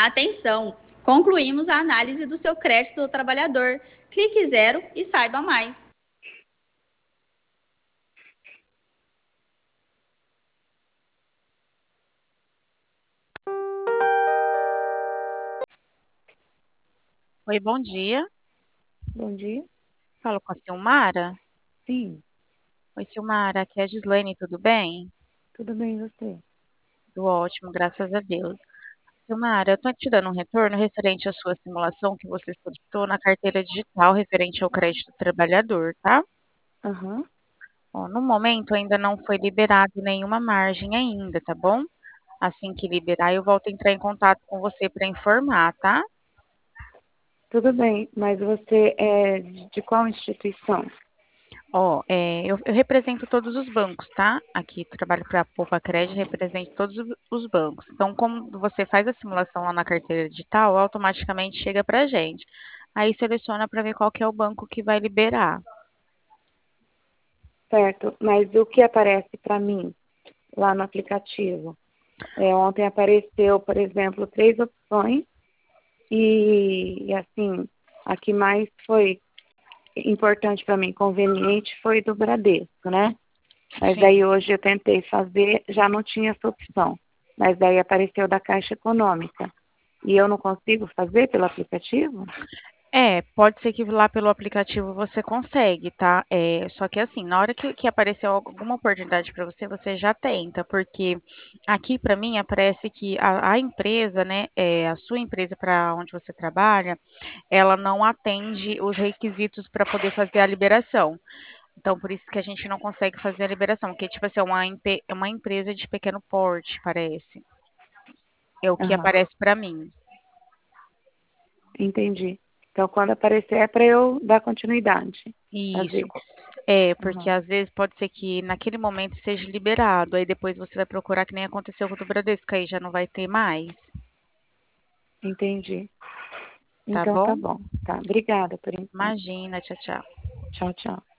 Atenção! Concluímos a análise do seu crédito do trabalhador. Clique zero e saiba mais. Oi, bom dia. Bom dia. Falo com a Silmara. Sim, Oi, Silmara, aqui é a Gislaine, tudo bem? tudo bem e você? Tudo ótimo, graças a Deus. Silmara, eu estou te dando um retorno referente à sua simulação que você solicitou na carteira digital referente ao crédito do trabalhador, tá? Aham, Ó, no momento ainda não foi liberado nenhuma margem ainda, tá bom? Assim que liberar, eu volto a entrar em contato com você para informar, tá? tudo bem, mas você é de qual instituição? Ó, eu represento todos os bancos, tá? Aqui trabalho para a Poupa Crédito, represento todos os bancos. Então, como você faz a simulação lá na carteira digital, automaticamente chega para a gente. Aí seleciona para ver qual que é o banco que vai liberar. Certo, mas o que aparece para mim lá no aplicativo? Ontem apareceu, por exemplo, 3 opções assim, a que mais foi importante para mim, conveniente, foi do Bradesco, né? Mas Sim. daí hoje eu tentei fazer, já não tinha essa opção. Mas daí apareceu da Caixa Econômica. E eu não consigo fazer pelo aplicativo? Pode ser que lá pelo aplicativo você consegue, tá? Só que assim, na hora que aparecer alguma oportunidade para você, você já tenta, porque aqui para mim aparece que a empresa, né, a sua empresa para onde você trabalha, ela não atende os requisitos para poder fazer a liberação. Então, por isso que a gente não consegue fazer a liberação, porque, tipo assim, é uma empresa de pequeno porte, parece. É o que Aham. aparece para mim. Entendi. Então, quando aparecer, é para eu dar continuidade. Isso. Fazer. Porque Aham. às vezes pode ser que naquele momento seja liberado, aí depois você vai procurar que nem aconteceu com o do Bradesco, aí já não vai ter mais, Entendi. tá Então, tá bom? bom. Tá. Obrigada por enquanto. Imagina, tchau, tchau. Tchau, tchau.